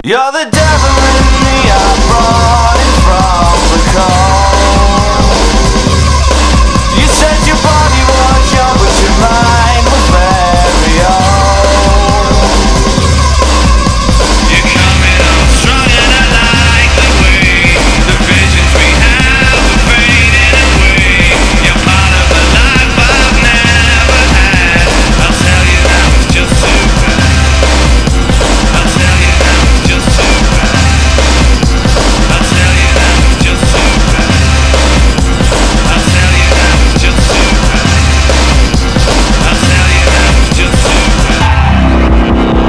You're the devil in me, I brought it from the cold. You said your body was young, but your mind was very old. You're coming on strong and I like the way the visions we have are fading away. You're part of a life I've never had. I'll tell you now it's just too bad. I'll tell you now it's just too bad. I'll tell you now it's just too bad. I'll tell you now it's just too bad. I'll tell you now it's just too bad.